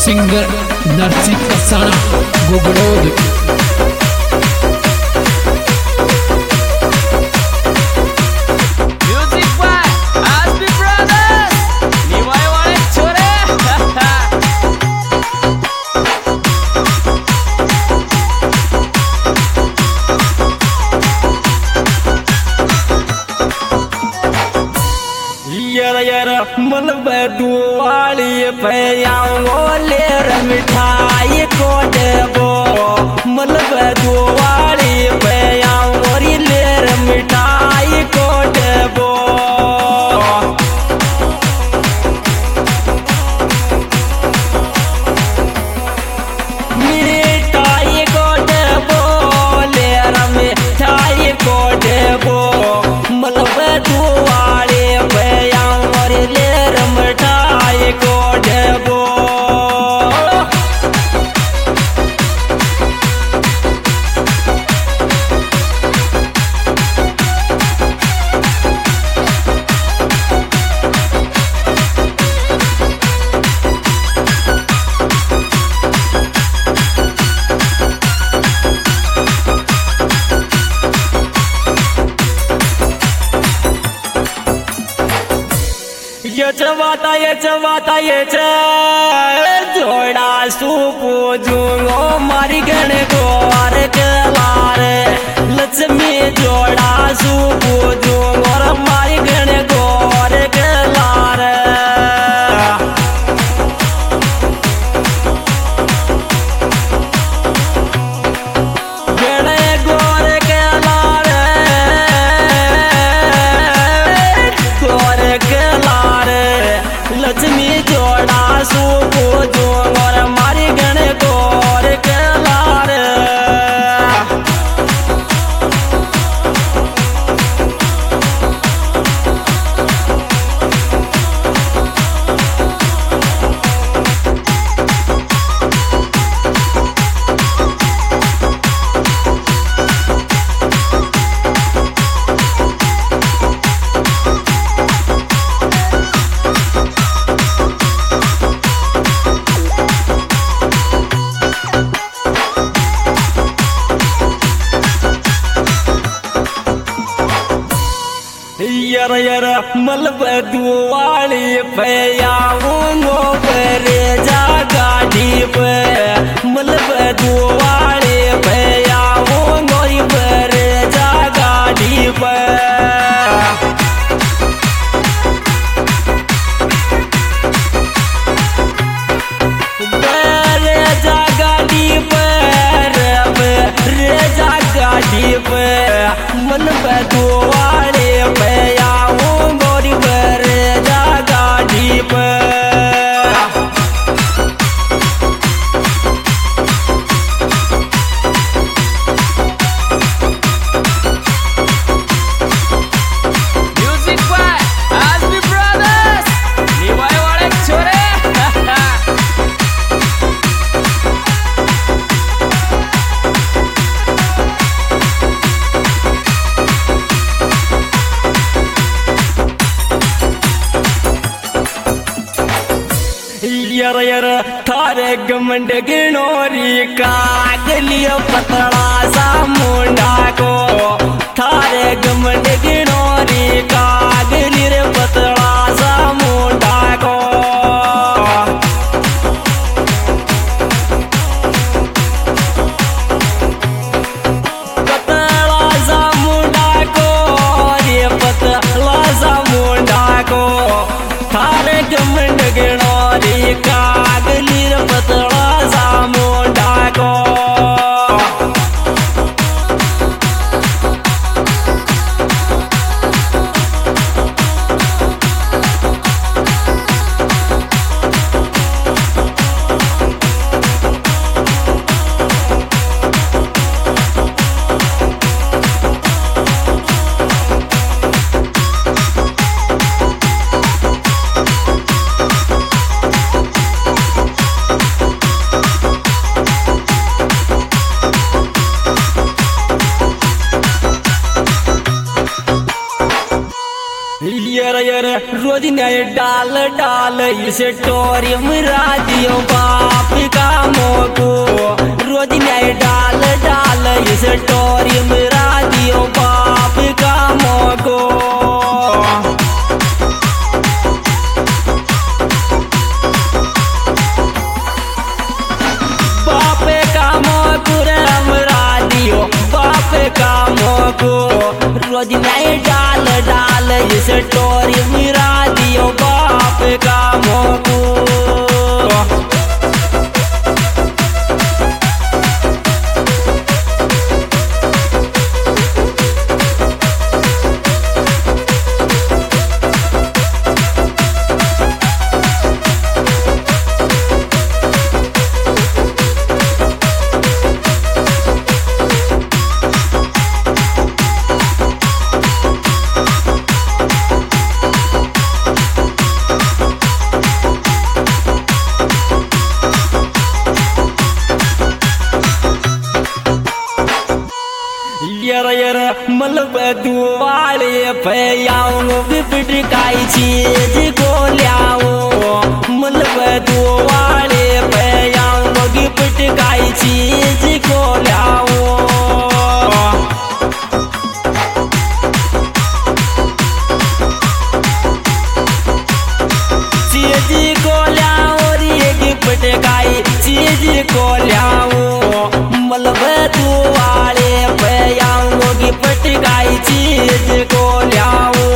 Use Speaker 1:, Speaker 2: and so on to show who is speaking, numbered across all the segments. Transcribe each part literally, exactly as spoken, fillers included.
Speaker 1: Singer Narasimha Kasana गुगड़ोद।
Speaker 2: मलब दुआली पे लेर मिठाई को देबो, मलब दुआली पे लेर मिठाई को देबो। मिठाई को देबो, लेर मिठाई को देबो, मलब दुआली पे लेर मिठाई को देबो। ये चवाता ये चवाता ये जोड़ा सूपो जूंगो मारी गण गोर के लारे, लक्ष्मी जोड़ा सूपो जूंगो मारी गण गोर के लारे। गण गोर के लारे, गोर के लक्ष्मी जोड़ा सूपो जोंगर मारी गण गोर के लारे। यर यर मलब दुआली पे आऊंगो बरे जा गाड़ी पे, मलब दुआली पे आऊंगो बरे जा गाड़ी पे। बरे जा गाड़ी पे रे जा गाड़ी पे, मलब दुआली पे यर यर थारे गमंड गिनोरी कागलियो पतला सा मुंडा को, थारे गमंड गिनोरी कागली रे पतला सा मुंडा को। पतला सा मुंडा को रे पतला सा मुंडा को, थारे गमंड गिनोरी कागली रे पतला सा मुंडा को। यर यर रोज नए डाल डाल इसे टोरी मरा दियो बाप स्टोरी मेरा दियो बाप का मोको बाप का मोको रे मेरा दियो बाप का मोको रोज नहीं डाल डाल इस स्टोरी मेरा दियो बाप का मोको यर यर मलब दुआले पे आऊं विपट काई चीज को ल्याऊं मलब दुआले पे आऊं विपट काई चीज को ल्याऊं चीज को ल्याऊं रे विपट काई चीज को ल्याऊं मलब दुआले पे पटकाई चीज को ल्याओ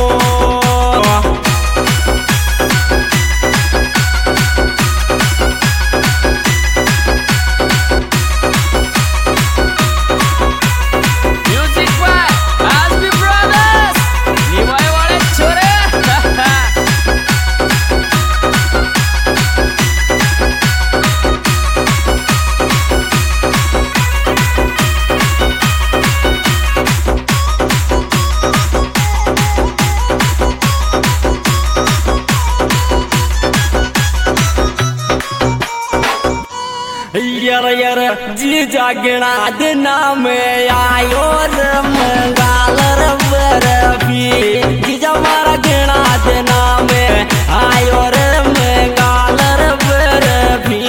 Speaker 2: म्यूजिक बाय आसबी ब्रदर्स निवाय वाले छोरे यर यर जी जागना दिना में आयो रमगाल रबरबी जी जमारा गिना दिना में आयो रमगाल रबरबी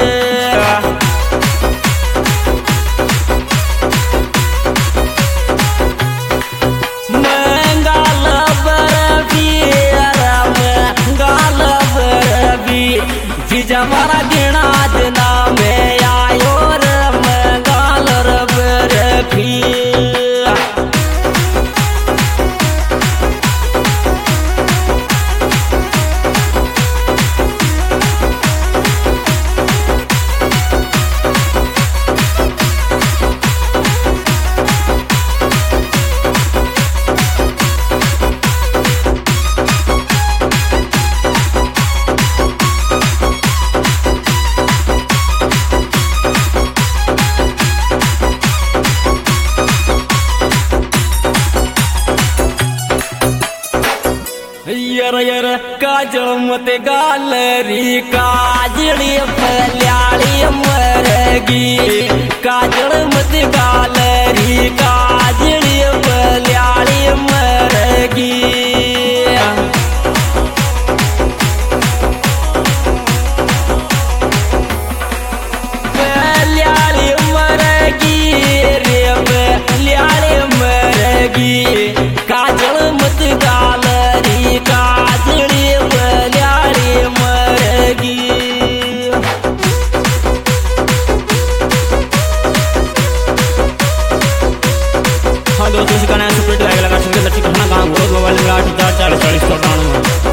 Speaker 2: मंगाल बरबी रमगाल बरबी जी जमारा गिना दिना में आयो रमगाल रबरबी यर यर काजल मत गालरी काजली पल्याली मरगी काजल मत गालरी काजली पल्याली मरगी पल्याली मरगी रे पल्याली मरगी काजल मत गालरी काजली पल्याली मरगी हाँ दोस्तों, गाना सुपर हिट लगा सुनकर लक्ष्य कहना गाँव मोबाइल नंबर आठ हजार चालीस चालीस चौरानवे।